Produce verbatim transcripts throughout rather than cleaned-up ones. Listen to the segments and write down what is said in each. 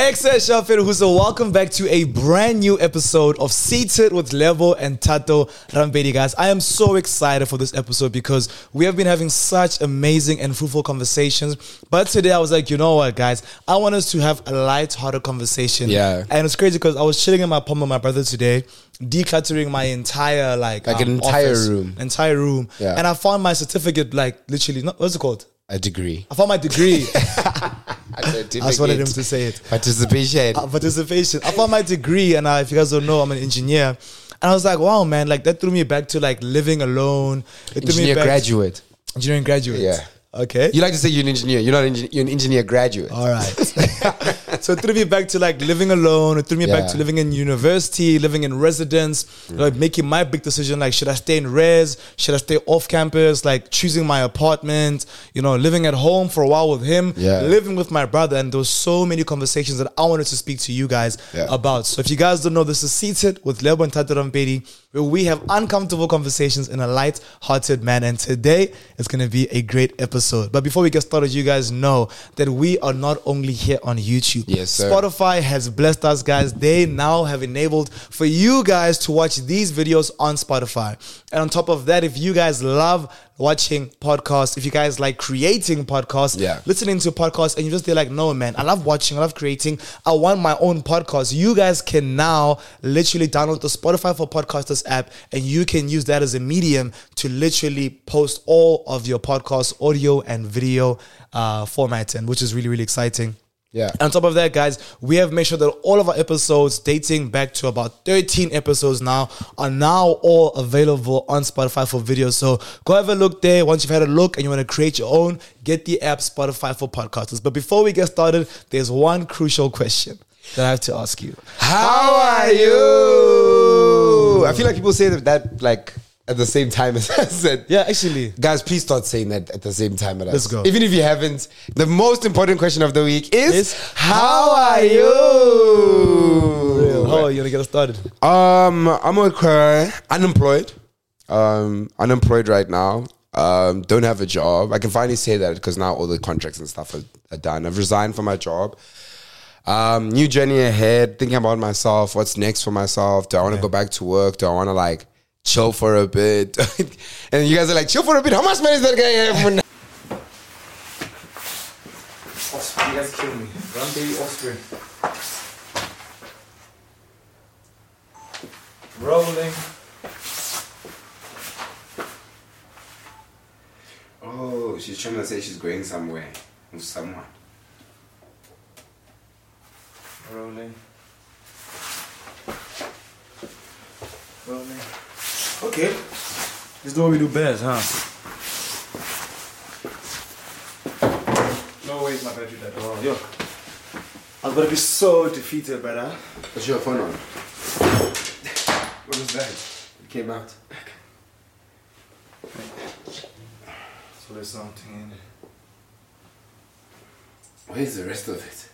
Excellent, Shafir Huso. Welcome back to a brand new episode of Seated with Lebo and Tato Rambedi, guys. I am so excited for this episode because we have been having such amazing and fruitful conversations. But today I was like, you know what, guys? I want us to have a light-hearted conversation. Yeah. And it's crazy because I was chilling in my palm with my brother today, decluttering my entire, like, Like um, an entire office, room. Entire room. Yeah. And I found my certificate, like, literally, not, what's it called? A degree. I found my degree. I I just wanted him to say it. Participation. Uh, participation. I found my degree, and uh, if you guys don't know, I'm an engineer. And I was like, wow, man, like that threw me back to like living alone. It threw Engineer me back graduate. To engineering graduate. Yeah. Okay. You like to say you're an engineer. You're not an engineer. You're an engineer graduate. All right. So it threw me back to like living alone. It threw me Yeah. back to living in university, living in residence, Mm. like making my big decision. Like, should I stay in res? Should I stay off campus? Like choosing my apartment, you know, living at home for a while with him, Yeah. living with my brother. And there was so many conversations that I wanted to speak to you guys Yeah. about. So if you guys don't know, this is Seated with Lebo and Tato Rambedi, where we have uncomfortable conversations in a light-hearted manner. And today is going to be a great episode. But before we get started, you guys know that we are not only here on YouTube. Yes, sir. Spotify has blessed us, guys. They now have enabled for you guys to watch these videos on Spotify. And on top of that, if you guys love watching podcasts, if you guys like creating podcasts, Yeah. listening to podcasts, and you just be like, no, man, I love watching, I love creating, I want my own podcast. You guys can now literally download the Spotify for Podcasters app, and you can use that as a medium to literally post all of your podcast audio and video uh, formats, and which is really, really exciting. Yeah. On top of that, guys, we have made sure that all of our episodes dating back to about thirteen episodes now are now all available on Spotify for video. So go have a look there. Once you've had a look and you want to create your own, get the app Spotify for Podcasters. But before we get started, there's one crucial question that I have to ask you. How are you? I feel like people say that, that like at the same time as I said. Yeah, actually. Guys, please start saying that at the same time as us. Let's go. Even if you haven't, the most important question of the week is, Is, how are you? How are you going to get us started? Um, I'm okay. Unemployed. Um, unemployed right now. Um, don't have a job. I can finally say that because now all the contracts and stuff are, are done. I've resigned from my job. Um, new journey ahead. Thinking about myself. What's next for myself? Do I want to Yeah. go back to work? Do I want to like chill for a bit? And you guys are like, chill for a bit. How much money is that guy have for now? You guys kill me. Run baby offspring. Rolling. Oh, she's trying to say she's going somewhere with someone. Rolling. Rolling. Okay. This is what we do best, huh? No way is my battery dead. Oh, yo. I was about to be so defeated, brother. What's your phone on? What was that? It came out. So there's something in it. Where's the rest of it?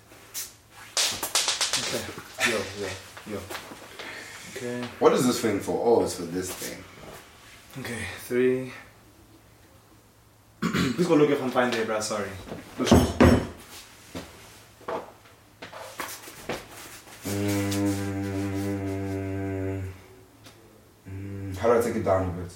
Okay. Yo, yo, yo. Okay. What is this thing for? Oh, it's for this thing. Okay, three. Please go look if I'm fine there, bruh. Sorry. No shoes. Mm, mm, how do I take it down a bit?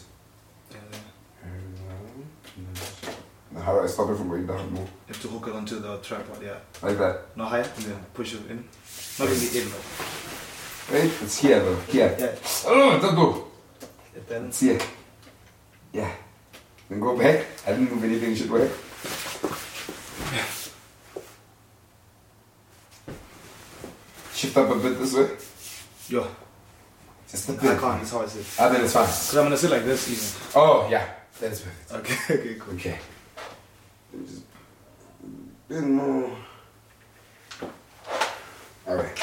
How do I stop it from going down more? You have to hook it onto the tripod, yeah. Like that. No higher, and then push it in. Not really in, but. Wait, it's here though. Here. Yeah. Oh, don't go. It then. It's here. Yeah. Then go back. I didn't move anything, it should work. Shift up a bit this way. Yo. Just a I bit. can't, that's how I sit. Ah, then it's fine. Because I'm gonna sit like this even. Oh, yeah. That is perfect. Okay, okay, cool. Okay. Let me just a bit more. Alright.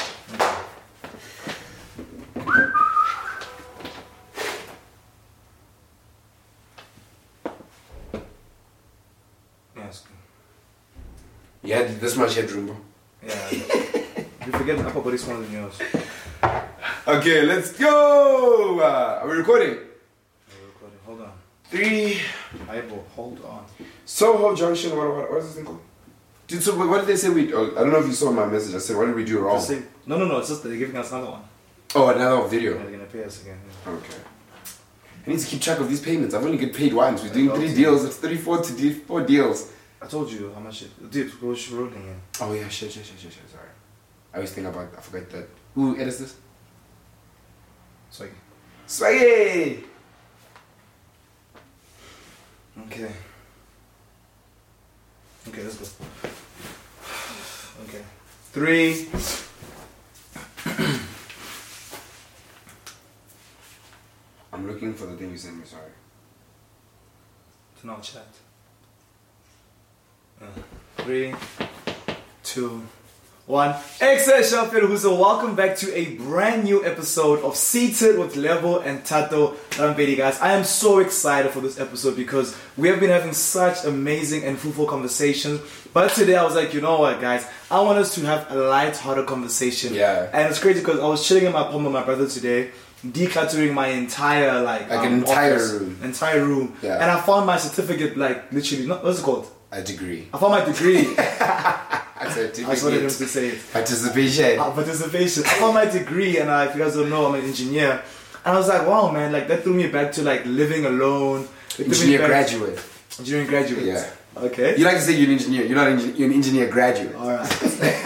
Yeah, it's good. You had this much headroom, bro. Yeah. You forget the upper body smaller than yours. Okay, let's go! Uh, are we recording? We're recording. Hold on. Three. Eyeball, hold on. Soho Junction, what, what, what is this thing called? Dude, so what did they say we... Oh, I don't know if you saw my message. I said, what did we do wrong? Say, no, no, no. It's just they're giving us another one. Oh, another video. Yeah, they're going to pay us again. Yeah. Okay. I need to keep track of these payments. I've only get paid once. We're doing three deals. It's thirty-four to do four deals. I told you how much it... Dude, we're rolling in. Oh, yeah. Shit, shit, shit, shit, shit. Sorry. I always think about... I forget that. Who edits this? Swaggy. Swaggy! Okay. Okay, let's go. Okay. Three. I'm looking for the thing you sent me, sorry. To now chat. Uh, three, two, one. Excellent, Shafiruhuso. Welcome back to a brand new episode of Seated with Lebo and Tato Rampedi, guys. I am so excited for this episode because we have been having such amazing and fruitful conversations. But today I was like, you know what, guys? I want us to have a light-hearted conversation. Yeah. And it's crazy because I was chilling in my apartment with my brother today, decluttering my entire like, like um, an entire office, room, entire room. Yeah. And I found my certificate, like literally, not, what's it called? A degree. I found my degree. I said I just wanted him to say it. Participation. Uh, participation. I found my degree, and uh, if you guys don't know, I'm an engineer. And I was like, wow, man, like that threw me back to like living alone. It Engineer graduate. Engineering graduate. Yeah. Okay. You like to say you're an engineer. You're not an engineer. You're an engineer graduate. All right.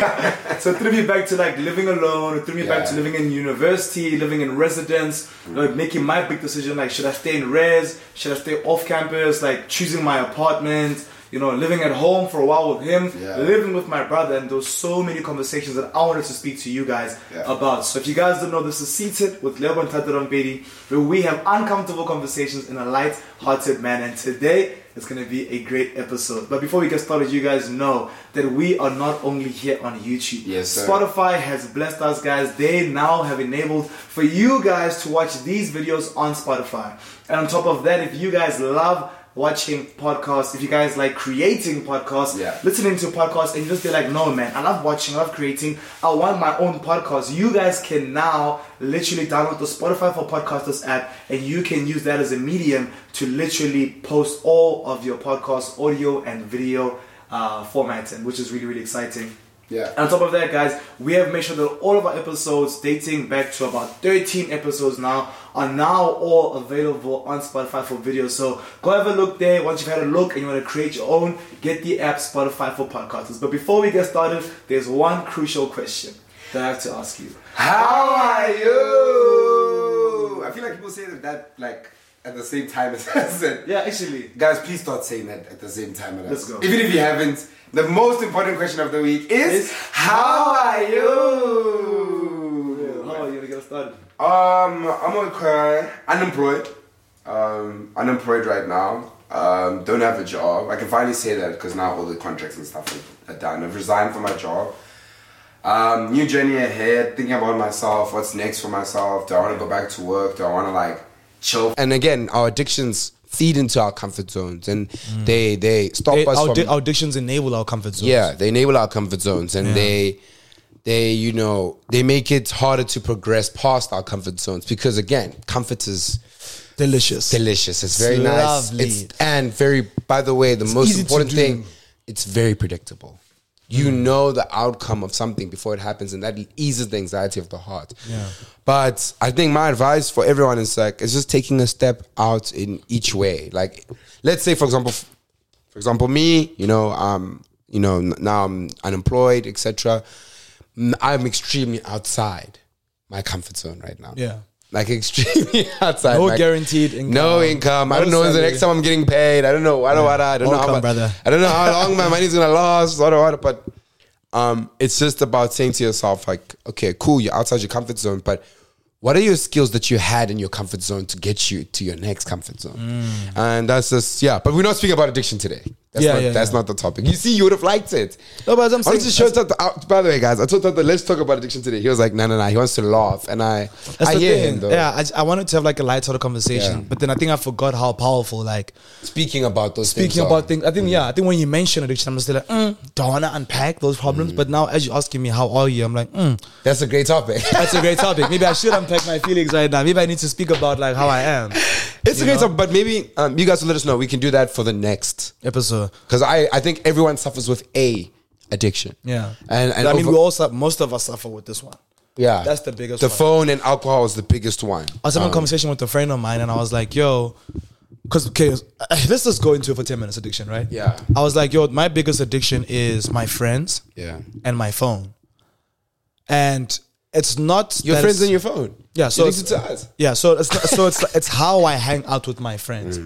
So it threw me back to like living alone. It threw me Yeah. back to living in university, living in residence, like making my big decision. Like, should I stay in res? Should I stay off campus? Like choosing my apartment. You know, living at home for a while with him, Yeah. living with my brother, and there was so many conversations that I wanted to speak to you guys Yeah. about. So if you guys don't know, this is Seated with Lebo and Tato Rampedi, where we have uncomfortable conversations in a light-hearted manner. And today is going to be a great episode. But before we get started, you guys know that we are not only here on YouTube. Yes, sir. Spotify has blessed us, guys. They now have enabled for you guys to watch these videos on Spotify. And on top of that, if you guys love watching podcasts, if you guys like creating podcasts, Yeah. listening to podcasts, and you just be like, no man, I love watching, I love creating, I want my own podcast, you guys can now literally download the Spotify for Podcasters app, and you can use that as a medium to literally post all of your podcast audio and video uh, formats, and which is really, really exciting. Yeah. And on top of that, guys, we have made sure that all of our episodes, dating back to about thirteen episodes now, are now all available on Spotify for video. So go have a look there. Once you've had a look and you want to create your own, get the app Spotify for Podcasters. But before we get started, there's one crucial question that I have to ask you. How are you? I feel like people say that, that like at the same time as us. Yeah, actually. Guys, please start saying that at the same time as Let's us. go. Even if you haven't, the most important question of the week is, Is- how are you? How are you going to get started? Um, I'm okay. Unemployed. Um, unemployed right now. Um, don't have a job. I can finally say that because now all the contracts and stuff are, are done. I've resigned from my job. Um, new journey ahead. Thinking about myself. What's next for myself? Do I want to go back to work? Do I want to like chill? And again, our addictions feed into our comfort zones, and mm. they they stop They, us our, from. di- our addictions enable our comfort zones. Yeah, they enable our comfort zones, and Yeah. they, they, you know, they make it harder to progress past our comfort zones because, again, comfort is Delicious. delicious. It's very It's nice. lovely. It's and very. By the way, the most easy to important do. thing, it's very predictable. You know the outcome of something before it happens, and that eases the anxiety of the heart. Yeah. But I think my advice for everyone is like, it's just taking a step out in each way. Like, let's say, for example, for example, me, you know, um, you know, now I'm unemployed, et cetera. I'm extremely outside my comfort zone right now. Yeah. Like extremely outside. No like, guaranteed income. No income. I No don't know when the salary. next time I'm getting paid. I don't know. I don't know what I don't know Welcome, how much, brother. I don't know how long my money's gonna last. What, what, but um, it's just about saying to yourself, like, okay, cool, you're outside your comfort zone, but what are your skills that you had in your comfort zone to get you to your next comfort zone? Mm. And that's just, yeah. But we're not speaking about addiction today. That's, Yeah, not, yeah, that's yeah. not the topic. You see, you would have liked it. No, but as I'm I wanted to saying, show Tato out. By the way, guys, I told Tato, let's talk about addiction today. He was like, no, no, no. He wants to laugh. And I, That's I the hear thing. him, though. Yeah, I, I wanted to have like a light-hearted conversation, Yeah. but then I think I forgot how powerful, like, Speaking about those things. speaking are- about things. I think, yeah, I think when you mention addiction, I'm still like, mm, don't want to unpack those problems. But now, as you're asking me, how are you? I'm like, mm, That's a great topic. that's a great topic. Maybe I should unpack my feelings right now. Maybe I need to speak about like how I am. It's You a great know? topic, but maybe um, you guys will let us know. We can do that for the next. Episode. Because I, I think everyone suffers with a addiction. Yeah. And, and I mean, over- we all suffer, most of us suffer with this one. yeah, That's the biggest The one. phone and alcohol is the biggest one. I was having Um, a conversation with a friend of mine, and I was like, "Yo," because okay, let's just go into it for ten minutes. Addiction, right? Yeah. I was like, "Yo, my biggest addiction is my friends Yeah. and my phone." And it's not Your that friends it's- and your phone. Yeah, so You're it's, addicted to us. yeah, so it's not, so it's it's how I hang out with my friends.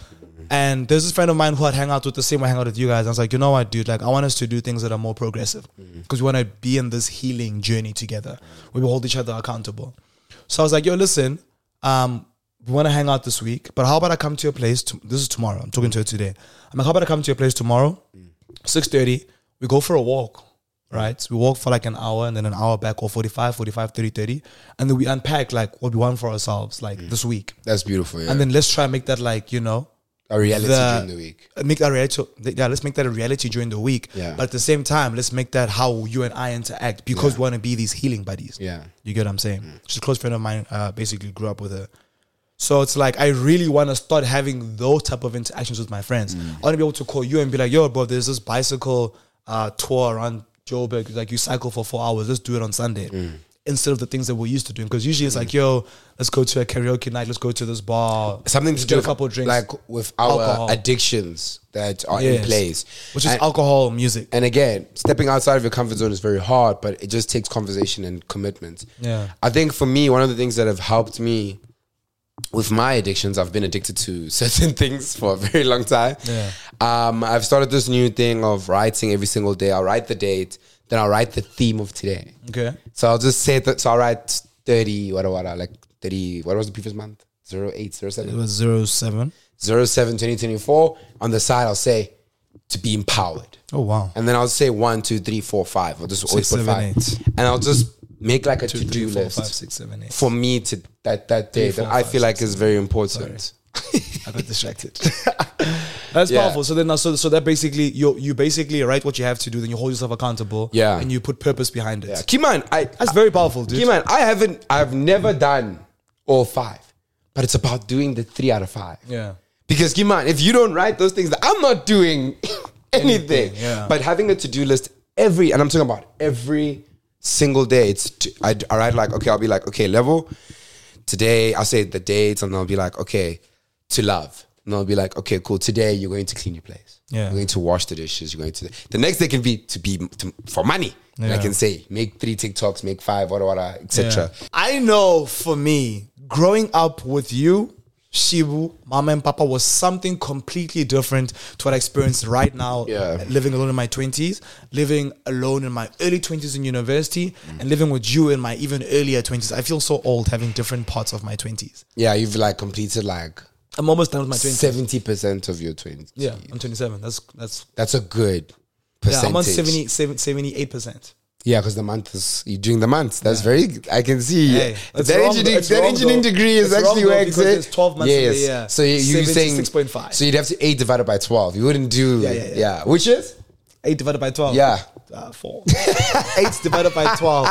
And there's this friend of mine who I'd hang out with the same way I hang out with you guys. I was like, you know what, dude? Like, I want us to do things that are more progressive because we want to be in this healing journey together. We will hold each other accountable. So I was like, yo, listen, um, we want to hang out this week, but how about I come to your place? To, this is tomorrow. I'm talking to her today. I'm like, how about I come to your place tomorrow, six thirty? We go for a walk, right? So we walk for like an hour and then an hour back, or forty-five, forty-five, thirty, thirty. And then we unpack like what we want for ourselves, like this week. That's beautiful. Yeah. And then let's try and make that like, you know, a reality the- during the week. make that reality. Yeah, let's make that a reality during the week. Yeah. But at the same time, let's make that how you and I interact because we want to be these healing buddies. Yeah. You get what I'm saying? She's a close friend of mine. Uh, basically, grew up with her. So it's like I really want to start having those type of interactions with my friends. I want to be able to call you and be like, "Yo, bro, there's this bicycle uh, tour around Joburg. Like you cycle for four hours. Let's do it on Sunday." Instead of the things that we're used to doing. Because usually it's like, yo, let's go to a karaoke night, let's go to this bar. Something to let's do get with, a couple of drinks. like with our Alcohol. addictions that are Yes. in place. Which is And- alcohol, music. And again, stepping outside of your comfort zone is very hard, but it just takes conversation and commitment. Yeah. I think for me, one of the things that have helped me with my addictions, I've been addicted to certain things for a very long time. Yeah. Um, I've started this new thing of writing every single day. I'll write the date, then I'll write the theme of today. Okay. So I'll just say that. So I'll write thirty, what, what, like thirty, what was the previous month? zero eight, zero It seven? was zero seven. zero seven twenty twenty-four. On the side, I'll say to be empowered. Oh, wow. And then I'll say one, two, three, four, five. I'll just always put seven, five. eight. And I'll just make like a Two, to-do three, four, list five, six, seven, eight. for me to that that day Three, that four, I five, feel like six, is very important. I got distracted. That's Yeah. powerful. So then, now, so so that basically you you basically write what you have to do, then you hold yourself accountable. Yeah. And you put purpose behind it. Yeah. Keep in mind, I That's very powerful, dude. keep in mind, I haven't I've never done all five. But it's about doing the three out of five. Yeah. Because keep in mind, if you don't write those things, I'm not doing anything. Anything, yeah. But having a to-do list every, and I'm talking about every single day, it's t- I, I write like, okay, I'll be like, okay, level. Today, I'll say the dates, and I'll be like, okay, to love. And I'll be like, okay, cool. Today, you're going to clean your place. Yeah. You're going to wash the dishes. You're going to. The next day can be to be to, for money. And I Yeah. can say, make three TikToks, make five, whatever, whatever, et cetera. Yeah. I know for me, growing up with you, Shibu, Mama and Papa was something completely different to what I experienced right now. Yeah. Living alone in my twenties, living alone in my early twenties in university, and living with you in my even earlier twenties. I feel so old having different parts of my twenties. Yeah, you've like completed like I'm almost done with my twenties. seventy percent of your twenties. Yeah, I'm twenty-seven. That's that's That's a good yeah. percentage. I'm on seventy, seventy-eight percent. Yeah, because the month is you're doing the month. That's very. I can see Hey, it's that wrong engineering, though, it's that wrong engineering though. degree is It's wrong actually though works. because eh? there's twelve months in the year. So you, you were saying seventy-six point five. So you'd have to eight divided by twelve. You wouldn't do Yeah, yeah, yeah. which is Eight divided by twelve. yeah. Uh, four. Eight divided by twelve.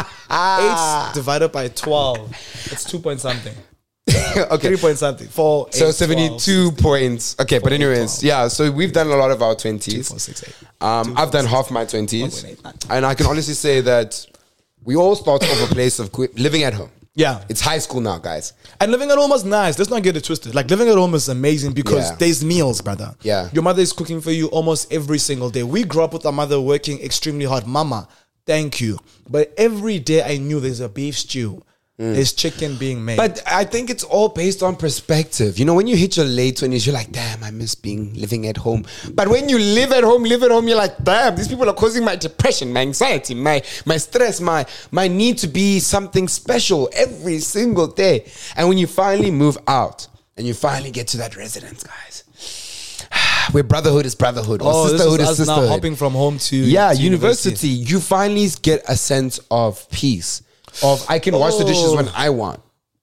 Eight divided by twelve. It's two point something. Okay, Three point something. Four. so eight, seventy-two twelve, points. Okay, but eight, anyways, twelve. yeah. So we've done a lot of our two, twenties. four, six, eight. Um, I've done half my twenties, one point eight nine. and I can honestly say that we all start off a place of quit, living at home. Yeah. It's high school now, guys. And living at home is nice. Let's not get it twisted. Like living at home is amazing because Yeah. there's meals, brother. Yeah. Your mother is cooking for you almost every single day. We grew up with our mother working extremely hard. Mama, thank you. But every day I knew there's a beef stew. There's chicken being made. But I think it's all based on perspective. You know, when you hit your late twenties, you're like, damn, I miss being living at home. But when you live at home, live at home, you're like, damn, these people are causing my depression, my anxiety, my my stress, my my need to be something special every single day. And when you finally move out and you finally get to that residence, guys, where brotherhood is brotherhood, or oh, this sisterhood is is us now sisterhood. hopping from home to Yeah, to university, you finally get a sense of peace. Of I can wash the dishes Oh. when I want.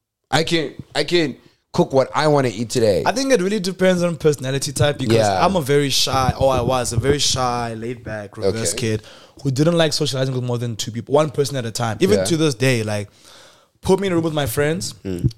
I can I can cook what I want to eat today. I think it really depends on personality type because Yeah. I'm a very shy, or I was a very shy, laid back, reverse Okay. kid who didn't like socializing with more than two people, one person at a time. Even Yeah. to this day, like put me in a room with my friends,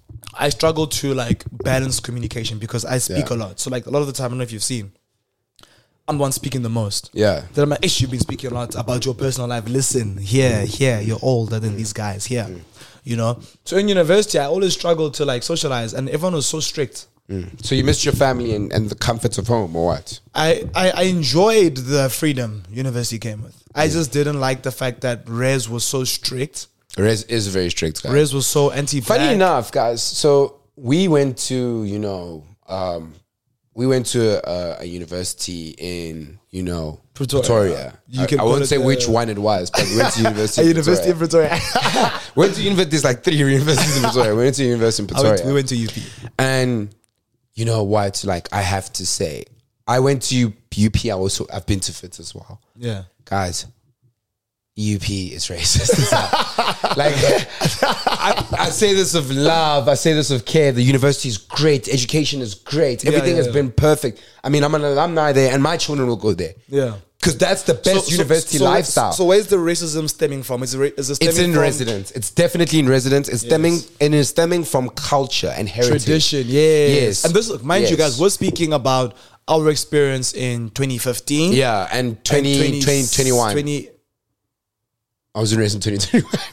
I struggle to like balance communication because I speak Yeah. a lot. So like a lot of the time, I don't know if you've seen, I'm the one speaking the most. Yeah. That I'm like, ish, you've been speaking a lot about your personal life. Listen, here, here, you're older than these guys here. Mm. You know? So in university, I always struggled to like socialize, and everyone was so strict. Mm. So you missed your family and, and the comforts of home, or what? I, I, I enjoyed the freedom university came with. I mm. just didn't like the fact that Res was so strict. Res is very strict, guys. Res was so anti-black. Funny enough, guys, so we went to, you know, um, we went to a, a university in, you know, Pretoria. Pretoria. You can I, I won't say which one it was, but we went to university. A university in Pretoria. went to university. There's like three universities in Pretoria. We went to university in Pretoria. Went, we went to U P. And you know what? Like I have to say, I went to U P. I also I've been to Fitz as well. Yeah, guys. U P is racist. Like I, I say this of love, I say this of care. The university is great, education is great, everything yeah, yeah, has yeah. been perfect. I mean, I'm an alumni there, and my children will go there. Yeah, because that's the best so, university so, so So, lifestyle. so where's the racism stemming from? Is it, is it it's in from residence. It's definitely in residence. It's yes. stemming and it's stemming from culture and heritage, tradition. Yes, yes. And this, mind yes. you, guys, we're speaking about our experience in twenty fifteen. Yeah, and twenty, and twenty, twenty twenty-one. twenty, I was in race in twenty twenty-one.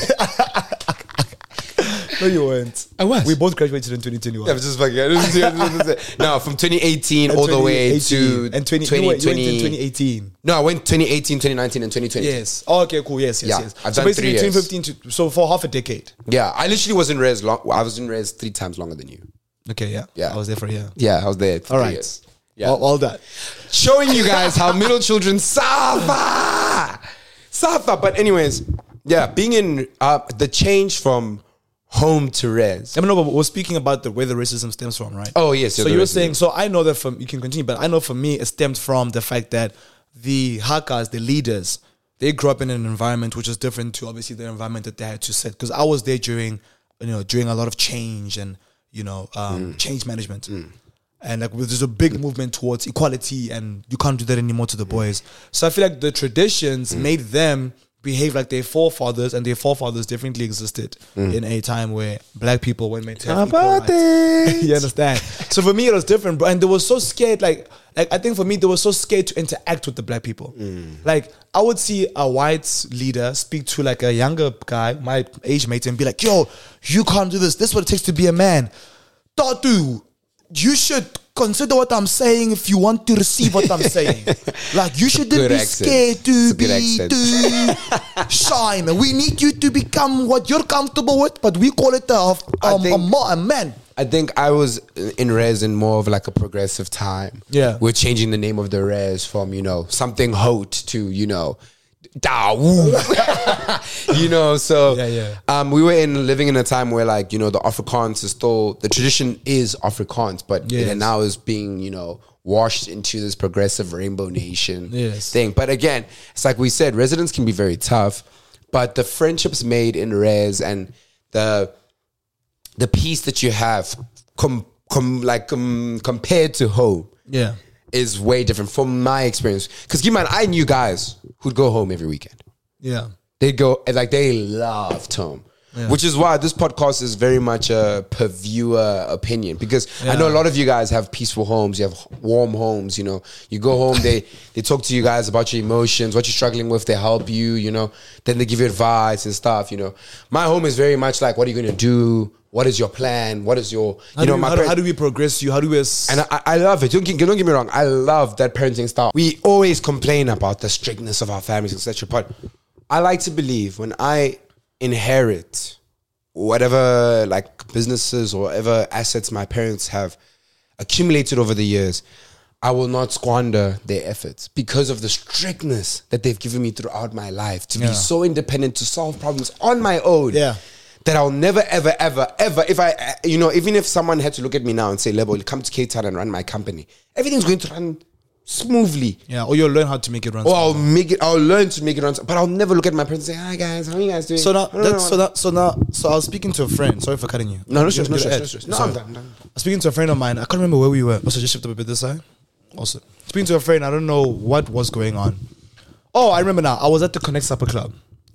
No, you weren't. I was. We both graduated in twenty twenty-one. Yeah, but just fucking. No, from twenty eighteen all the way to and twenty, twenty, you went, you went in twenty eighteen. No, I went twenty eighteen, twenty nineteen, and twenty twenty. Yes. Oh, okay, cool. Yes, yes, yeah, yes. I've so done basically three years. twenty fifteen to so for half a decade. Yeah, I literally was in res long. I was in res three times longer than you. Okay, yeah, yeah. I was there for a year. Yeah, I was there. For all right. Years. Yeah, all, all that. Showing you guys how middle children suffer, suffer. But anyways. Yeah, being in uh, the change from home to res. I mean, no, but we're speaking about the where the racism stems from, right? Oh, yes. So you were saying, so I know that from, you can continue, but I know for me, it stems from the fact that the Hakas, the leaders, they grew up in an environment which is different to obviously the environment that they had to set. Because I was there during, you know, during a lot of change and, you know, um, mm. change management. Mm. And like there's a big movement towards equality and you can't do that anymore to the boys. So I feel like the traditions mm. made them behave like their forefathers, and their forefathers definitely existed mm. in a time where black people weren't meant to have equal rights. You understand? So for me, it was different, bro. And they were so scared. Like, like I think for me, they were so scared to interact with the black people. Mm. Like, I would see a white leader speak to like a younger guy, my age mate, and be like, "Yo, you can't do this. This is what it takes to be a man. Tatu, you should consider what I'm saying if you want to receive what I'm saying. Like, you shouldn't be accent. scared to be too shy, man. We need you to become what you're comfortable with, but we call it a, um, think, a, a man." I think I was in res in more of like a progressive time. Yeah. We're changing the name of the res from, you know, something hot to, you know, da woo. You know, so yeah, yeah. Um, we were in living in a time where, like, you know, the Afrikaans is still, the tradition is Afrikaans, but yes. it now is being, you know, washed into this progressive rainbow nation yes. thing. But again, it's like we said, residents can be very tough, but the friendships made in res and the the peace that you have, com, com, like um, compared to home, yeah, is way different from my experience. Because keep in mind, I knew guys who'd go home every weekend. Yeah. They'd go, like, they loved home. Yeah. Which is why this podcast is very much a per viewer opinion. Because yeah. I know a lot of you guys have peaceful homes. You have warm homes, you know. You go home, they, they talk to you guys about your emotions, what you're struggling with. They help you, you know. Then they give you advice and stuff, you know. My home is very much like, what are you going to do? What is your plan? What is your, you how know, do, my how, parents, how do we progress you? How do we... S- and I, I love it. Don't get, don't get me wrong. I love that parenting style. We always complain about the strictness of our families, et cetera. But I like to believe when I inherit whatever, like, businesses or whatever assets my parents have accumulated over the years, I will not squander their efforts because of the strictness that they've given me throughout my life to yeah. be so independent, to solve problems on my own. Yeah. That I'll never, ever, ever, ever, if I, you know, even if someone had to look at me now and say, Lebo, come to Cape Town and run my company, everything's going to run smoothly. Yeah, or you'll learn how to make it run Or I'll make it, I'll learn to make it run, but I'll never look at my parents and say, "Hi guys, how are you guys doing?" So now, that's, so that, so now, so I was speaking to a friend. Sorry for cutting you. No, no stress, no stress, no stress. No, I'm done, I'm done. I was speaking to a friend of mine. I can't remember where we were. Also, just shift up a bit this side. Also, speaking to a friend, I don't know what was going on. Oh, I remember now. I was at the Connect Supper Club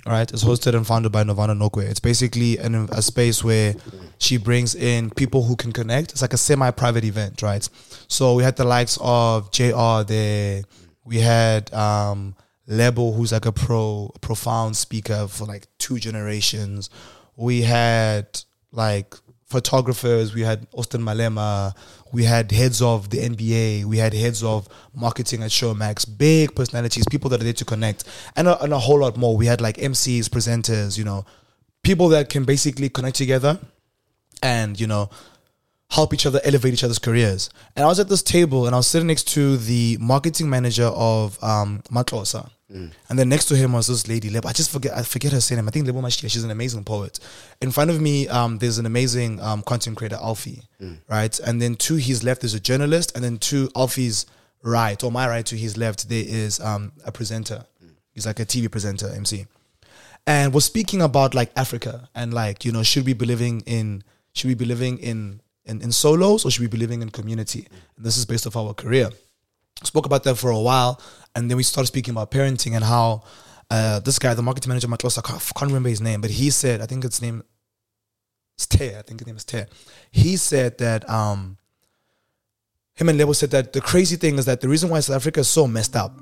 All right, it's hosted and founded by Novana Nokwe. It's basically an, a space where she brings in people who can connect. It's like a semi-private event, right? So we had the likes of J R there. We had um, Lebo, who's like a pro, profound speaker for like two generations. We had like photographers. We had Austin Malema. We had heads of the N B A. We had heads of marketing at Showmax. Big personalities, people that are there to connect, and a, and a whole lot more. We had like M Cs, presenters, you know, people that can basically connect together and, you know, help each other elevate each other's careers. And I was at this table and I was sitting next to the marketing manager of um, Matlosa. Mm. And then next to him was this lady, Lebo. I just forget I forget her name. I think Lebo Mashia. She's an amazing poet. In front of me, um, there's an amazing um, content creator, Alfie, mm. right? And then to his left, there's a journalist. And then to Alfie's right, or my right to his left, there is um, a presenter. Mm. He's like a T V presenter, M C. And we're speaking about like Africa and like, you know, should we be living in, should we be living in, in, in solos or should we be living in community? And this is based off our career. Spoke about that for a while, and then we started speaking about parenting and how uh, this guy, the marketing manager, Matlos, I can't, can't remember his name, but he said, I think its name is Ter, I think his name is Ter. He said that, um, him and Lebo said that the crazy thing is that the reason why South Africa is so messed up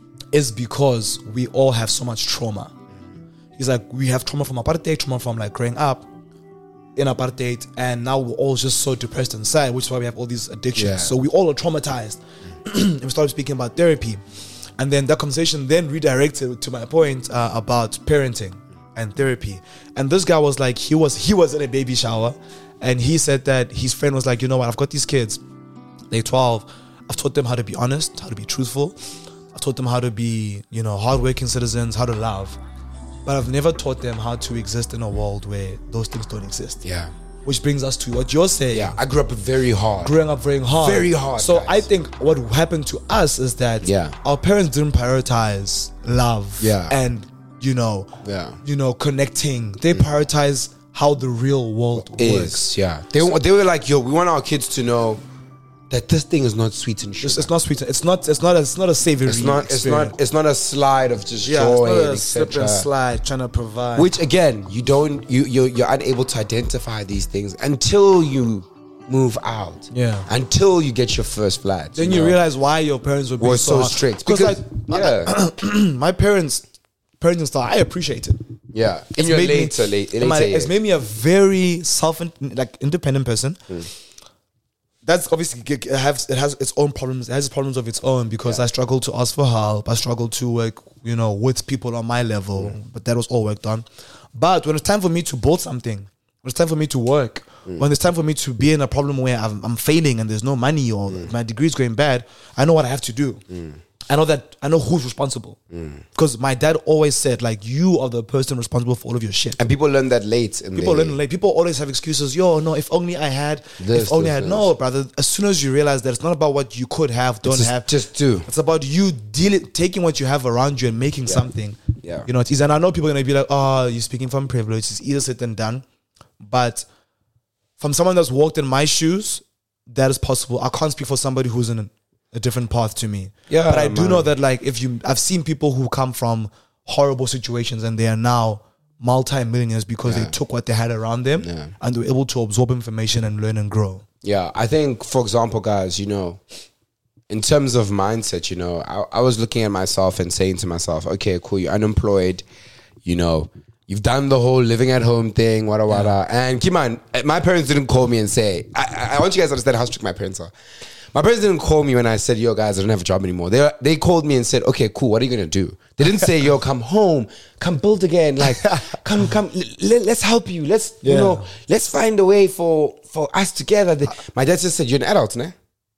is because we all have so much trauma. He's like, we have trauma from apartheid, trauma from like growing up in apartheid, and now we're all just so depressed inside, which is why we have all these addictions. Yeah. So we all are traumatized. And we started speaking about therapy, and then that conversation then redirected to my point uh, about parenting and therapy. And this guy was like, he was he was in a baby shower, and he said that his friend was like, you know what, I've got these kids, they're twelve, I've taught them how to be honest, how to be truthful, I've taught them how to be, you know, hardworking citizens, how to love, but I've never taught them how to exist in a world where those things don't exist. Yeah. Which brings us to what you're saying. Yeah, I grew up very hard. Growing up very hard. Very hard. So guys. I think what happened to us is that yeah. our parents didn't prioritize love yeah. and, you know, yeah. you know, connecting. They mm. prioritize how the real world is, works. Yeah. They, they were like, yo, we want our kids to know that this thing is not sweet and sugar. It's, it's not sweet. It's not. It's not. A, it's not a savory. It's not. Experience. It's not. It's not a slide of just yeah, joy. It's not a et slip and slide trying to provide. Which again, you don't. You you're, you're unable to identify these things until you move out. Yeah. Until you get your first flat. Then you, you know? realize why your parents were being were so, so strict. Because like, yeah, my parents, parenting style, I appreciate it. Yeah. In It's your made later, me, late, in later my, years. It's made me a very self like independent person. Mm. That's obviously it has it has its own problems. It has problems of its own because yeah. I struggle to ask for help. I struggle to work, you know, with people on my level. Mm. But that was all worked on. But when it's time for me to build something, when it's time for me to work, mm. when it's time for me to be in a problem where I'm, I'm failing and there's no money or mm. my degree is going bad, I know what I have to do. Mm. I know that I know who's responsible because mm. my dad always said like you are the person responsible for all of your shit. And people learn that late. In people the, learn late. People always have excuses. Yo, no, if only I had. This, if only this, I had. this. No, brother. As soon as you realize that it's not about what you could have, don't just, have. Just do. It's about you dealing, taking what you have around you and making yeah. something. Yeah. You know, it's easy. And I know people are gonna be like, oh, you're speaking from privilege. It's easier said than done. But from someone that's walked in my shoes, that is possible. I can't speak for somebody who's in a, a different path to me. Yeah. But I do man. know that like if you I've seen people who come from horrible situations and they are now multi-millionaires because yeah. they took what they had around them yeah. and they were able to absorb information and learn and grow. Yeah. I think, for example, guys, you know, in terms of mindset, you know, I, I was looking at myself and saying to myself, okay, cool, you're unemployed, you know, you've done the whole living at home thing, wada wada. Yeah. And keep in mind, my parents didn't call me and say, I, I want you guys to understand how strict my parents are. My parents didn't call me when I said, yo, guys, I don't have a job anymore. They they called me and said, okay, cool, what are you going to do? They didn't say, yo, come home, come build again. Like, come, come, let, let's help you. Let's, yeah. you know, let's find a way for, for us together. They, my dad just said, you're an adult, ne?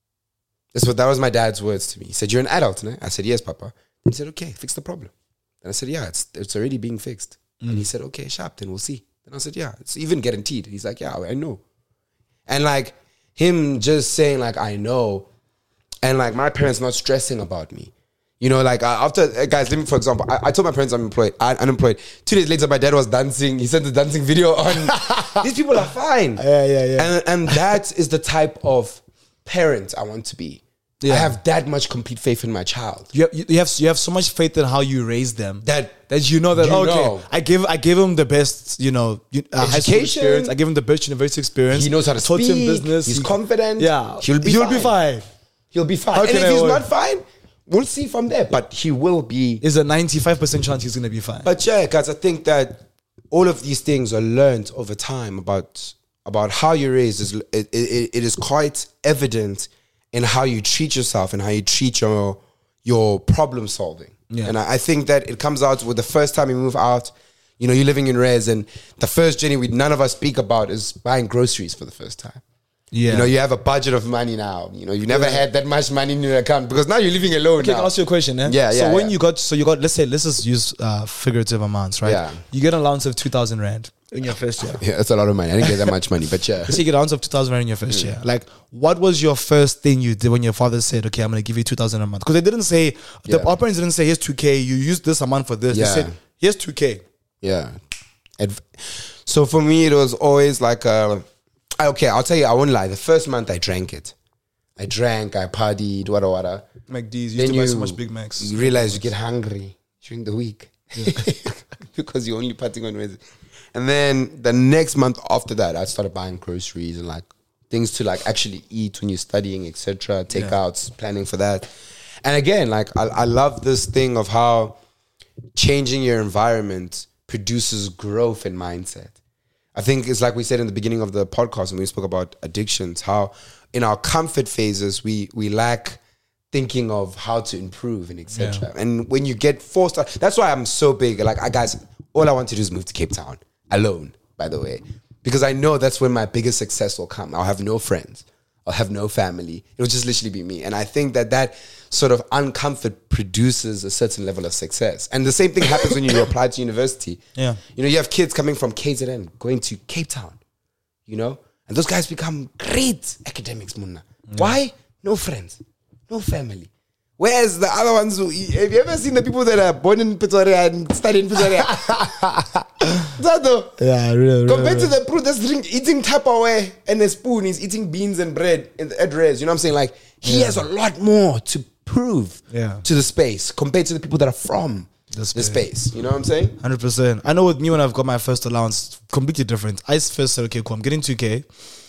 That's what, that was my dad's words to me. He said, you're an adult, ne? I said, yes, Papa. He said, okay, fix the problem. And I said, yeah, it's it's already being fixed. Mm. And he said, okay, sharp, then we'll see. And I said, yeah, it's even guaranteed. He's like, yeah, I know. And like, him just saying like, I know, and like my parents not stressing about me. You know, like uh, after, uh, guys, let me, for example, I, I told my parents I'm employed, I, unemployed. Two days later, my dad was dancing. He sent the dancing video on. These people are fine. Yeah, yeah, yeah. And, and that is the type of parent I want to be. Yeah. I have that much complete faith in my child. You have, you have you have so much faith in how you raise them That that you know that you okay, know. I give I give him the best, you know, you- uh, high school Education. experience. I give him the best university experience. He knows how to Taught speak. him business. He's He- confident. Yeah, He'll be He'll fine. be fine. He'll be fine. How And can if I he's work? not fine, we'll see from there. But he will be. There's a ninety-five percent chance he's gonna be fine. But yeah, guys, I think that all of these things are learned over time about about how you raise. Is it, it, it is quite evident in how you treat yourself and how you treat your your problem solving. Yeah. And I, I think that it comes out with the first time you move out. You know, you're living in res, and the first journey we none of us speak about is buying groceries for the first time. Yeah, You know, you have a budget of money now. You know, you've never had that much money in your account because now you're living alone. Okay, now. can I ask you a question? Eh? Yeah, So yeah, when yeah. you got, so you got, let's say, let's just use uh, figurative amounts, right? Yeah. You get an allowance of two thousand rand in your first year. Yeah, that's a lot of money. I didn't get that much money, but yeah. Let's say you get an allowance of two thousand rand in your first year. Like, what was your first thing you did when your father said, "Okay, I'm going to give you two thousand a month"? Because they didn't say the Yeah. our parents didn't say, "Here's two k. You use this amount for this." Yeah. They said, "Here's two k." Yeah. Adv- So for me, it was always like, uh, okay, I'll tell you, I won't lie. The first month I drank it. I drank, I partied, wada wada. McD's. You Then used to buy you, so much Big Macs. you realize you get hungry during the week because you're only partying on Wednesday. And then the next month after that, I started buying groceries and like things to like actually eat when you're studying, et cetera. Takeouts, planning for that. And again, like I, I love this thing of how changing your environment produces growth in mindset. I think it's like we said in the beginning of the podcast when we spoke about addictions, how in our comfort phases we we lack thinking of how to improve and et cetera. And when you get forced, that's why I'm so big. Like, I guys, all I want to do is move to Cape Town alone. By the way, because I know that's when my biggest success will come. I'll have no friends. I'll have no family. It'll just literally be me. And I think that that sort of uncomfort produces a certain level of success. And the same thing happens when you apply to university. Yeah. You know, you have kids coming from K Z N going to Cape Town, you know, and those guys become great academics, Munna. Yeah. Why? No friends, no family. Whereas the other ones, who, have you ever seen the people that are born in Pretoria and study in Pretoria? Zato, Yeah, really, really, compared to the bro that's drink, eating Tupperware and a spoon, he's eating beans and bread in the address. You know what I'm saying? Like, he Yeah. has a lot more to prove Yeah. to the space compared to the people that are from The the space. space. You know what I'm saying? one hundred percent. I know with me when I've got my first allowance, completely different. I first said, okay, cool, I'm getting two k.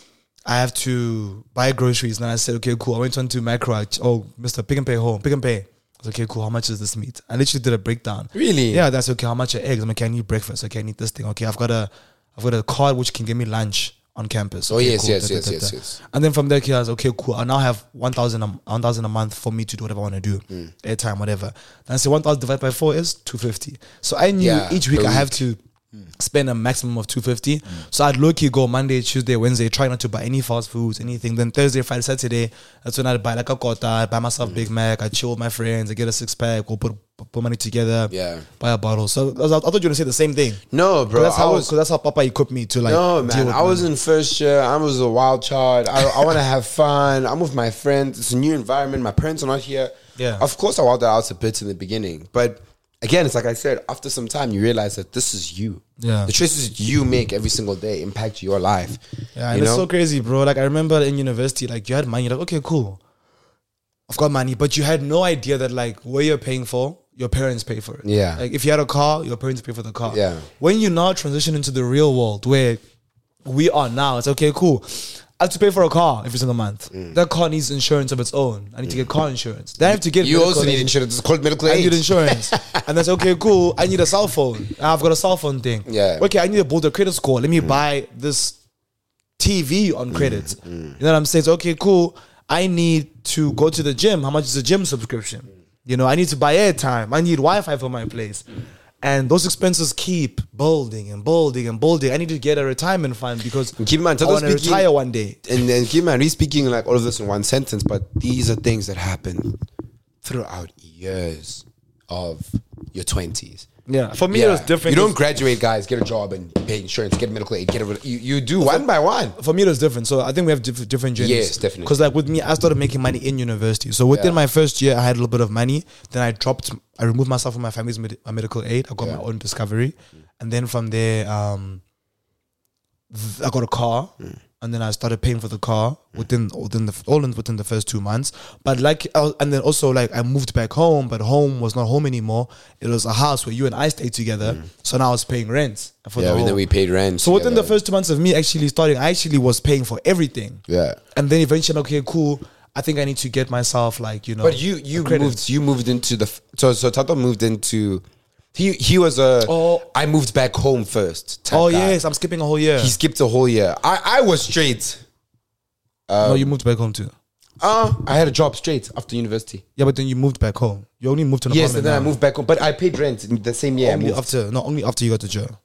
I have to buy groceries. And I said, okay, cool. I went on to Macro. I, oh, Mister Pick and Pay home. Pick and Pay. I was like, okay, cool. How much is this meat? I literally did a breakdown. Really? Yeah, that's okay. How much are eggs? I'm like, okay, I need breakfast. Okay, I need this thing. Okay, I've got a, I've got a card which can give me lunch on campus. Oh, Okay, yes, cool. yes, Da, da, yes, da, yes, da. yes. And then from there, okay, I was okay, cool. I now have one thousand, one thousand a month for me to do whatever I want to do, Mm. airtime, whatever. Then I said one thousand divided by four is two fifty. So I knew Yeah, each week per I have week. to spend a maximum of two fifty. So I'd low key go Monday, Tuesday, Wednesday, try not to buy any fast foods, anything. Then Thursday, Friday, Saturday, that's when I'd buy like a kota, I'd buy myself Big Mac, I chill with my friends, I get a six pack, we'll put put money together, Yeah. buy a bottle. So I, was, I thought you were gonna say the same thing. No, bro. That's I how, was cause that's how Papa equipped me to like. no, deal man. with I was money. in first year. I was a wild child. I, I want to have fun. I'm with my friends. It's a new environment. My parents are not here. Yeah. Of course, I wilded out a bit in the beginning, but again, it's like I said. After some time, you realize that this is you. Yeah. The choices you make every single day impact your life. Yeah, and you it's know? so crazy, bro. Like I remember in university, like you had money, you're like, okay, cool. I've got money, but you had no idea that like where you're paying for, your parents pay for it. Yeah. Like if you had a car, your parents pay for the car. Yeah. When you now transition into the real world where we are now, it's okay, cool. I have to pay for a car every single month. Mm. That car needs insurance of its own. I need to get car insurance. Then I have to get You medical also need aid. insurance. It's called medical I aid. need insurance. And that's okay, cool. I need a cell phone. I've got a cell phone thing. Yeah. Okay, I need to build a credit score. Let me buy this T V on credit. You know what I'm saying? So, okay, cool. I need to go to the gym. How much is a gym subscription? You know, I need to buy airtime. I need Wi-Fi for my place. And those expenses keep building and building and building. I need to get a retirement fund because And keep in mind, I want to speaking- retire one day. And then keep in mind, he's speaking like all of this in one sentence, but these are things that happen throughout years of your twenties. Yeah, for me it was different. You don't 'cause- graduate, guys, get a job and pay insurance, get medical aid, get a, you, you do one by one. For me, it was different. So I think we have diff- different journeys. Yes, definitely. Because like with me, I started making money in university. So within Yeah. my first year, I had a little bit of money. Then I dropped, I removed myself from my family's med- uh, medical aid. I got Yeah. my own discovery. And then from there, um, th- I got a car. and then I started paying for the car within within the all in within the first two months. But like, I was, and then also like I moved back home, but home was not home anymore. It was a house where you and I stayed together. Mm. So now I was paying rent for yeah, the and whole. then we paid rent. So within together. the first two months of me actually starting, I actually was paying for everything. Yeah, and then eventually, okay, cool. I think I need to get myself like you know. But you you moved you moved into the so so Tato moved into. He he was a. Oh. I moved back home first. Oh guy. yes, I'm skipping a whole year. He skipped a whole year. I, I was straight. Um, no, you moved back home too. Uh, I had a job straight after university. Yeah, but then you moved back home. You only moved to an Yes, apartment. and then now. I moved back home. But I paid rent in the same year. I Only moved. after, no, only after you got to jail.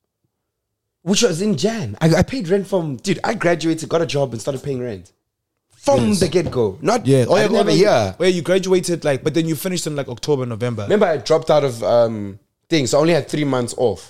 Which was in Jan. I, I paid rent from dude. I graduated, got a job, and started paying rent from Yes. the get go. Not Yeah. Oh, I didn't have a year. Where you graduated like, but then you finished in like October, November. Remember, I dropped out of um things. So I only had three months off.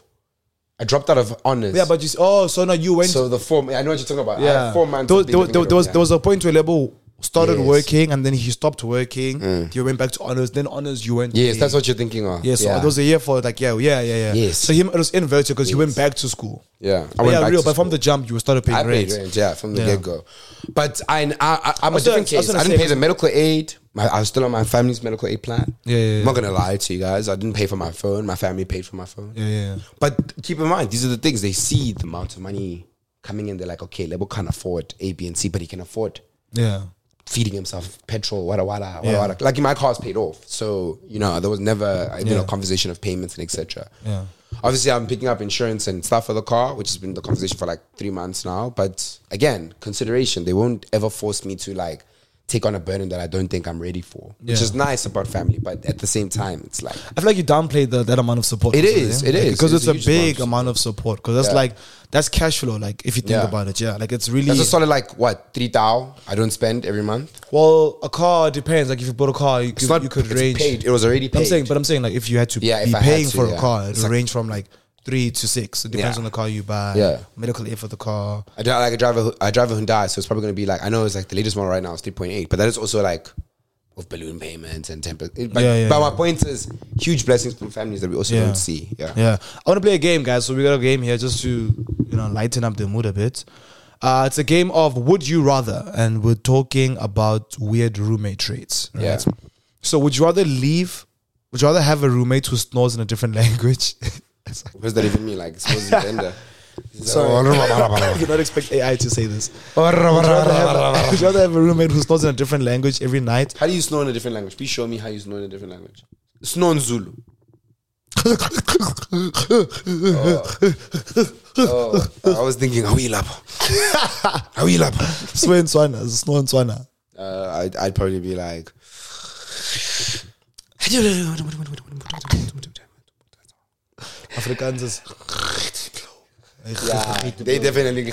I dropped out of honors. Yeah, but you. Oh, so now you went. so the four. I know what you're talking about. I yeah, had four months. There, of there, being there, there was yeah. there was a point where Lebo started Yes. working and then he stopped working. Mm. You went back to honors. Then honors, you went. Yes, to- that's what you're thinking of. Yeah, so yeah. there was a year for like yeah, yeah, yeah, yeah. Yes. So him it was inverted because he went back to school. yeah. I But yeah, back real. to But from school. the jump, you started paying I paid rent. rent, yeah, from the Yeah. get go. But I, I, I I'm a Also, different I was case. gonna I didn't say- pay the medical aid. My, I was still on my family's medical aid plan. Yeah, yeah, yeah. I'm not gonna lie to you guys. I didn't pay for my phone. My family paid for my phone. Yeah, yeah, yeah. But keep in mind, these are the things. They see the amount of money coming in. They're like, okay, Lebo can't afford A, B, and C, but he can afford Yeah. feeding himself petrol, wada wada, wada Yeah. wada. Like my car's paid off, so you know there was never even Yeah. a conversation of payments and et cetera. Yeah. Obviously, I'm picking up insurance and stuff for the car, which has been the conversation for like three months now. But again, consideration. They won't ever force me to like take on a burden that I don't think I'm ready for, which Yeah. is nice about family. But at the same time, it's like I feel like you downplayed the, that amount of support. It also, is, yeah? it Like, is. because It's it's, a a huge big amount amount of support. Because that's Yeah. like that's cash flow. Like if you think Yeah. about it, yeah, like it's really that's a solid like what three thou I don't spend every month. well. A car depends. Like if you bought a car, you could, It's not you could it's range. paid. It was already paid. I'm saying, but I'm saying like if you had to Yeah, if be I had paying to, for a yeah. car, It's it'll like- range from like three to six. It depends Yeah. on the car you buy. Yeah. medical aid for the car. I drive like I drive a I drive a Hyundai, so it's probably gonna be like I know it's like the latest model right now is three point eight, but that is also like with balloon payments and temper. But, Yeah, yeah, but yeah. my point is huge blessings from families that we also Yeah. don't see. Yeah. Yeah, I want to play a game, guys. So we got a game here just to you know lighten up the mood a bit. Uh, it's a game of Would You Rather, and we're talking about weird roommate traits. Right? Yeah. So would you rather leave? Would you rather have a roommate who snores in a different language? What does that even mean? Like supposed to gender. Sorry, I did not expect A I to say this. Would you rather have, would you rather have a roommate who snores in a different language every night? How do you snore in a different language? Please show me how you snore in a different language. Snore in Zulu. Oh, I was thinking, how you lap? How you lap? Snore in Swana. Snore in Swana. Uh, I'd, I'd probably be like, Afrikaans is. yeah, they definitely,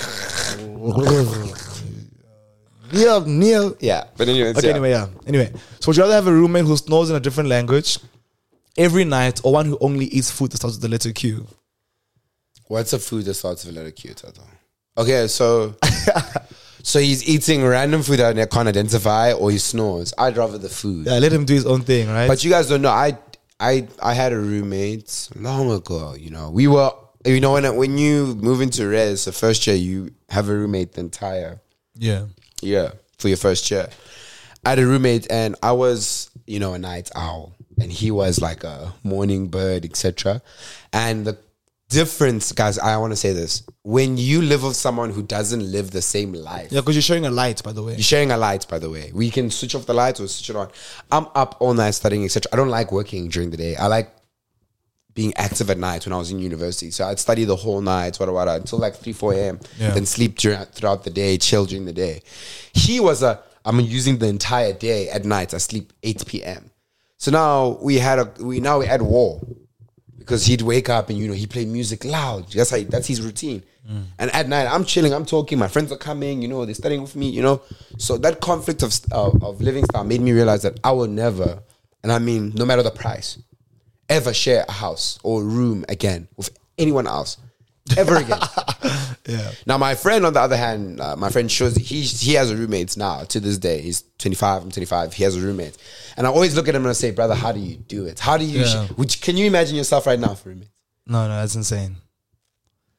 Neil, Neil. yeah. But anyway, Okay, yeah. anyway, yeah. Anyway, so would you rather have a roommate who snores in a different language every night, or one who only eats food that starts with the letter Q? What's a food that starts with a letter Q, Tato? Okay, so so he's eating random food that I can't identify, or he snores. I'd rather the food. Yeah, let him do his own thing, right? But you guys don't know. I I I had a roommate long ago. You know, we were. You know, when when you move into res, the first year you have a roommate the entire yeah, year for your first year. I had a roommate, and I was, you know, a night owl, and he was like a morning bird, et cetera. And the difference, guys, I want to say this: when you live with someone who doesn't live the same life, yeah, because you're showing a light, by the way. you're sharing a light, by the way. We can switch off the lights or switch it on. I'm up all night studying, et cetera. I don't like working during the day. I like being active at night when I was in university. So I'd study the whole night, wada, wada, until like three, four a.m. Yeah. Then sleep during, throughout the day, chill during the day. He was a, I'm using the entire day at night. I sleep eight p.m. So now we had a, we now we had war. Because he'd wake up and, you know, he played music loud. That's how, that's his routine. Mm. And at night, I'm chilling, I'm talking, my friends are coming, you know, they're studying with me, you know. So that conflict of, of, of living style made me realize that I will never, and I mean, no matter the price, ever share a house or a room again with anyone else. Ever again. Yeah. Now, my friend, on the other hand, uh, my friend shows, he, he has a roommate now to this day. He's twenty-five, I'm twenty-five. He has a roommate. And I always look at him and I say, brother, how do you do it? How do you, Yeah. sh- which, can you imagine yourself right now for a roommate? No, no, that's insane.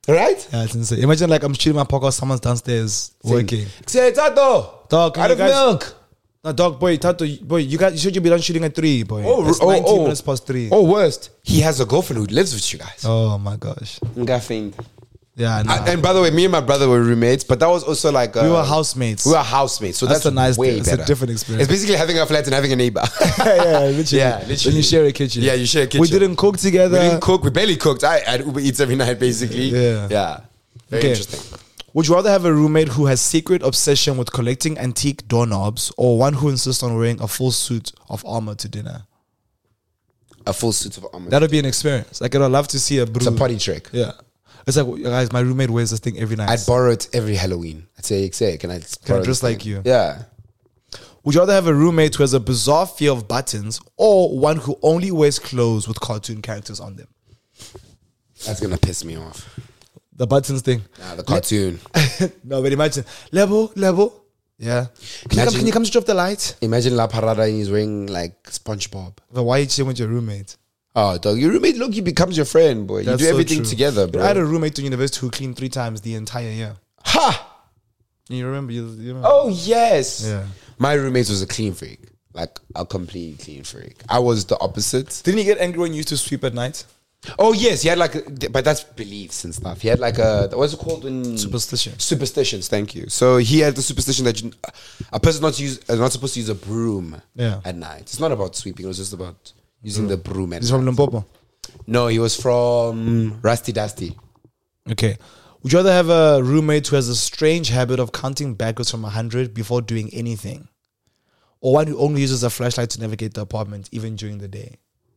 Right? Yeah, it's insane. Imagine like I'm shooting my podcast, someone's downstairs working. Say, Tato, Dog, out you of guys- milk. No, dog, boy, Tato, boy, you guys, you should you be done shooting at three, boy. Oh, it's oh, nineteen oh. minutes past three. Oh, worst. He has a girlfriend who lives with you guys. Oh my gosh. Ngafind. Yeah, nah. I- And by the way, me and my brother were roommates, but that was also like uh, we were housemates. We were housemates, so That's that's, a nice way thing. It's a better. different experience. It's basically having a flat and having a neighbor. yeah, yeah, literally. Yeah, Then literally. you share a kitchen. Yeah, you share a We kitchen. didn't cook together. We didn't cook. We barely cooked. I had Uber Eats every night, basically. Yeah. yeah. Very Okay. interesting. Would you rather have a roommate who has secret obsession with collecting antique doorknobs, or one who insists on wearing a full suit of armor to dinner? A full suit of armor. That'd be an experience. Like, I'd love to see a brew. It's a party trick. Yeah. It's like, guys, my roommate wears this thing every night. I'd borrow it every Halloween. I'd say, say, can I just Can I borrow dress this like thing? you? Yeah. Would you rather have a roommate who has a bizarre fear of buttons, or one who only wears clothes with cartoon characters on them? That's going to piss me off. The buttons thing. Nah, the cartoon. No, but imagine. Level, level. Yeah. Can, you come, Imagine- can you come switch off the light? Imagine La Parada and he's wearing like SpongeBob. But why are you chilling with your roommate? Oh, dog, your roommate, look, he becomes your friend, boy. That's you do so everything true. together, bro. I had a roommate in university who cleaned three times the entire year. Ha! You remember? You, you remember? Oh, yes. Yeah. My roommate was a clean freak. Like, a complete clean freak. I was the opposite. Didn't he get angry when you used to sweep at night? Oh, yes. He had like, a, but that's beliefs and stuff. He had like a, what's it called? When, Superstition. Superstitions, thank you. So he had the superstition that you, a person not to use, is not supposed to use a broom Yeah. at night. It's not about sweeping. It was just about using the broom at He's night. from Limpopo. No, he was from Rusty Dusty. Okay. Would you rather have a roommate who has a strange habit of counting backwards from one hundred before doing anything? Or one who only uses a flashlight to navigate the apartment, even during the day?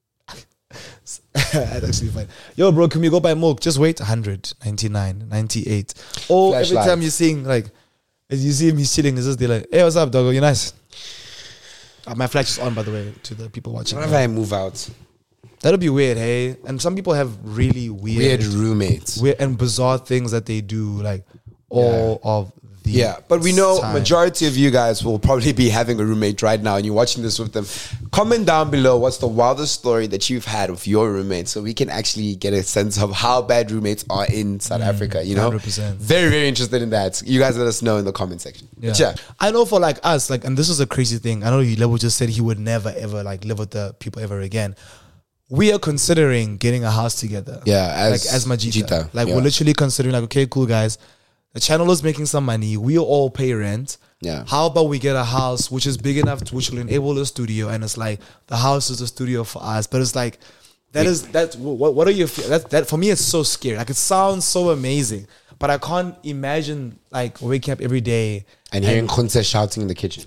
That's actually fine. Yo, bro, can we go buy milk? Just wait. one hundred, ninety-nine, ninety-eight. Or every Flashlight. time you're seeing, like, as you see him, he's chilling. It's just they're like, hey, what's up, doggo? You're nice. Uh, my flash is on, by the way, to the people watching. Whenever I move out, That'll be weird, hey? And some people have really weird, weird roommates. weird and bizarre things that they do, like all of the Yeah, but we know time. majority of you guys will probably be having a roommate right now and you're watching this with them. Comment down below what's the wildest story that you've had with your roommate so we can actually get a sense of how bad roommates are in South Africa, you know? one hundred percent. Very, very interested in that. You guys let us know in the comment section. Yeah. But yeah. I know for like us, like, and this is a crazy thing. I know you Level just said he would never ever like live with the people ever again. We are considering getting a house together. Yeah, as like as Majita. Jita, Like yeah. we're literally considering like, okay, cool guys. The channel is making some money. We all pay rent. Yeah. How about we get a house which is big enough to, which will enable a studio, and it's like the house is a studio for us. But it's like that is that. What what are your fe- that that for me? It's so scary. Like it sounds so amazing, but I can't imagine like waking up every day And hearing Khunse shouting in the kitchen.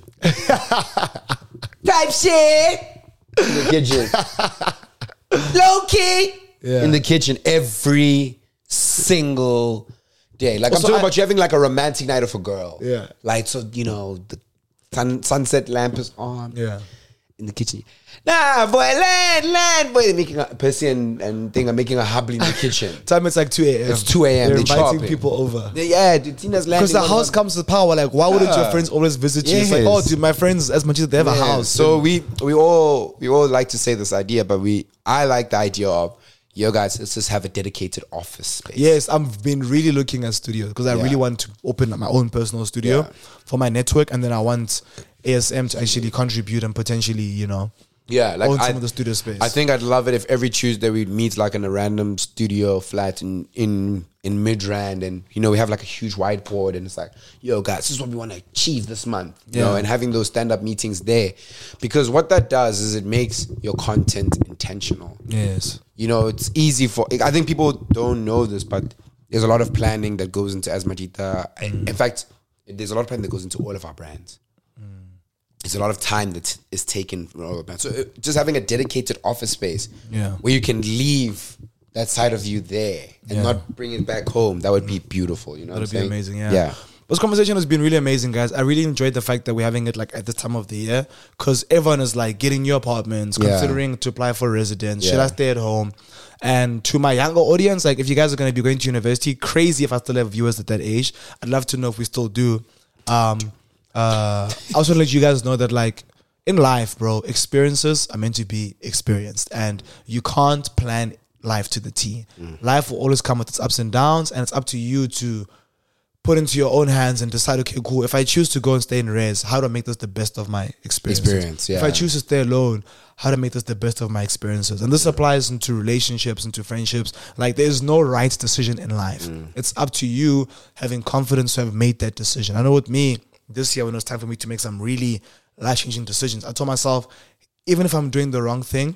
Type shit! In the kitchen. Low key! Yeah. In the kitchen every single day. Like Also, I'm talking I- about you having like a romantic night with a girl. Yeah. Like, so, you know, the sun, sunset lamp is on. Yeah. In the kitchen. Nah, boy, land, land, boy. They're making a Percy and, and thing are making a hubble in the kitchen. Time it's like two a.m. It's two a.m. They're They inviting chopping. people over. Yeah, dude, Tina's landing. Because the on- house comes with power. Like, why wouldn't your Yeah. friends always visit you? It's like, Yes. oh, dude, my friends, as much as they have a Yeah. house. So we we all we all like to say this idea, but we I like the idea of yo guys, let's just have a dedicated office space. yes, I've been really looking at studios because I Yeah. really want to open my own personal studio Yeah. for my network, and then I want A S M to actually contribute and potentially, you know, Yeah, like own I, some of the studio space. I think I'd love it if every Tuesday we'd meet like in a random studio flat in in in Midrand, and you know we have like a huge whiteboard, and it's like, yo guys, this is what we want to achieve this month, you Yeah. know, and having those stand up meetings there, because what that does is it makes your content intentional. yes, You know, it's easy for, I think people don't know this, but there's a lot of planning that goes into Asmajita. In fact, there's a lot of planning that goes into all of our brands. There's a lot of time that is taken from all of our brands. So uh, just having a dedicated office space Yeah. where you can leave that side of you there and Yeah. not bring it back home, that would be beautiful. You know, that'd what be I'm saying? amazing. Yeah. Yeah. This conversation has been really amazing, guys. I really enjoyed the fact that we're having it like at the time of the year because everyone is like getting new apartments, Yeah. considering to apply for residence. Should Yeah. I stay at home? And to my younger audience, like if you guys are going to be going to university, crazy if I still have viewers at that age. I'd love to know if we still do. Um, uh, I also want to let you guys know that like in life, bro, experiences are meant to be experienced, and you can't plan life to the T. Mm. Life will always come with its ups and downs, and it's up to you to put into your own hands and decide, okay, cool, if I choose to go and stay in res, how do I make this the best of my experiences? Experience, yeah. If I choose to stay alone, how to make this the best of my experiences? And this applies into relationships, into friendships. Like, there's no right decision in life. Mm. It's up to you having confidence to have made that decision. I know with me, this year when it was time for me to make some really life-changing decisions, I told myself, even if I'm doing the wrong thing,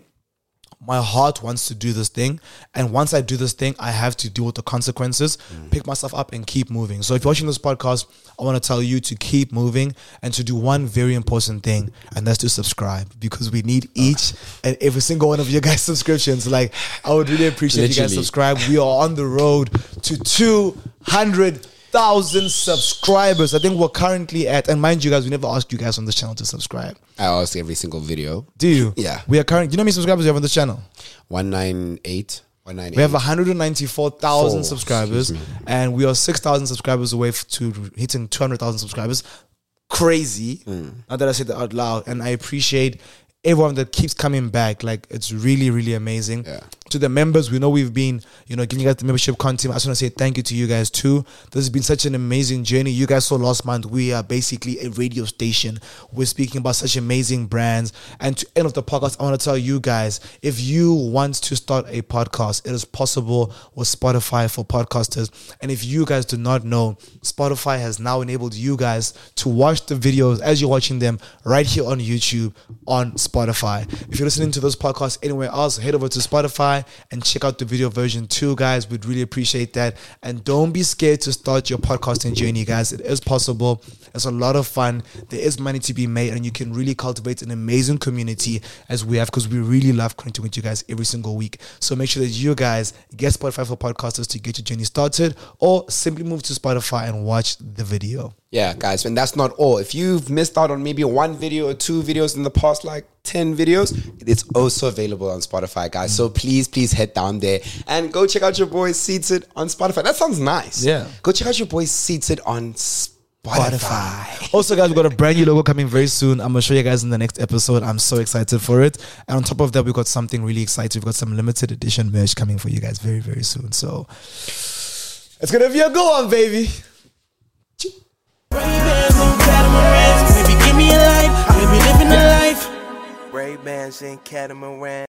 my heart wants to do this thing, and once I do this thing, I have to deal with the consequences, mm. pick myself up and keep moving. So if you're watching this podcast, I want to tell you to keep moving and to do one very important thing, and that's to subscribe, because we need each and every single one of you guys' subscriptions. Like, I would really appreciate Literally. you guys subscribe. We are on the road to two hundred thousand subscribers. I think we're currently at, and mind you guys, we never asked you guys on this channel to subscribe. I ask every single video. Do you? Yeah. We are current. You know how many subscribers we have on this channel? one ninety-eight. one ninety-eight. We have one hundred ninety-four thousand subscribers, and we are six thousand subscribers away f- to hitting two hundred thousand subscribers. Crazy. Mm. Now that I said that out loud, and I appreciate everyone that keeps coming back. Like, it's really, really amazing. Yeah. To the members, we know we've been, you know, giving you guys the membership content. I just want to say thank you to you guys too. This has been such an amazing journey. You guys saw last month, we are basically a radio station. We're speaking about such amazing brands. And to end of the podcast, I want to tell you guys, if you want to start a podcast, it is possible with Spotify for podcasters. And if you guys do not know, Spotify has now enabled you guys to watch the videos as you're watching them right here on YouTube on Spotify. If you're listening to this podcast anywhere else, head over to Spotify and check out the video version too, guys. We'd really appreciate that. And don't be scared to start your podcasting journey, guys. It is possible. It's a lot of fun. There is money to be made, and you can really cultivate an amazing community as we have, because we really love connecting with you guys every single week. So make sure that you guys get Spotify for podcasters to get your journey started, or simply move to Spotify and watch the video. Yeah, guys, and that's not all. If you've missed out on maybe one video or two videos in the past, like ten videos, it's also available on Spotify, guys. Mm. So please, please head down there and go check out your boys Seated on Spotify. That sounds nice. Yeah. Go check out your boys Seated on Spotify. Spotify. Also, guys, we've got a brand new logo coming very soon. I'm going to show you guys in the next episode. I'm so excited for it. And on top of that, we've got something really exciting. We've got some limited edition merch coming for you guys very, very soon. So it's going to be a good one, baby. Ray-Bans and catamarans, baby, give me a life, baby, living a life. Ray-Bans and catamarans.